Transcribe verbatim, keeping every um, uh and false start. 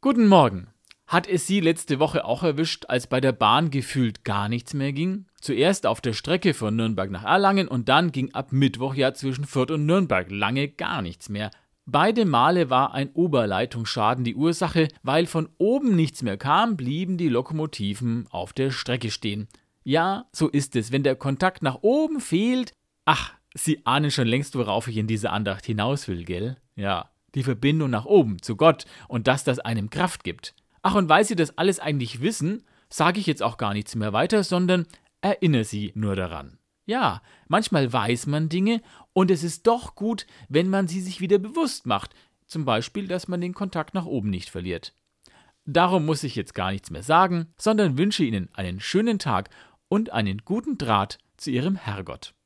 Guten Morgen. Hat es Sie letzte Woche auch erwischt, als bei der Bahn gefühlt gar nichts mehr ging? Zuerst auf der Strecke von Nürnberg nach Erlangen und dann ging ab Mittwoch ja zwischen Fürth und Nürnberg lange gar nichts mehr. Beide Male war ein Oberleitungsschaden die Ursache, weil von oben nichts mehr kam, blieben die Lokomotiven auf der Strecke stehen. Ja, so ist es, wenn der Kontakt nach oben fehlt. Ach, Sie ahnen schon längst, worauf ich in dieser Andacht hinaus will, gell? Ja, die Verbindung nach oben, zu Gott und dass das einem Kraft gibt. Ach, und weil Sie das alles eigentlich wissen, sage ich jetzt auch gar nichts mehr weiter, sondern erinnere Sie nur daran. Ja, manchmal weiß man Dinge und es ist doch gut, wenn man sie sich wieder bewusst macht. Zum Beispiel, dass man den Kontakt nach oben nicht verliert. Darum muss ich jetzt gar nichts mehr sagen, sondern wünsche Ihnen einen schönen Tag und einen guten Draht zu Ihrem Herrgott.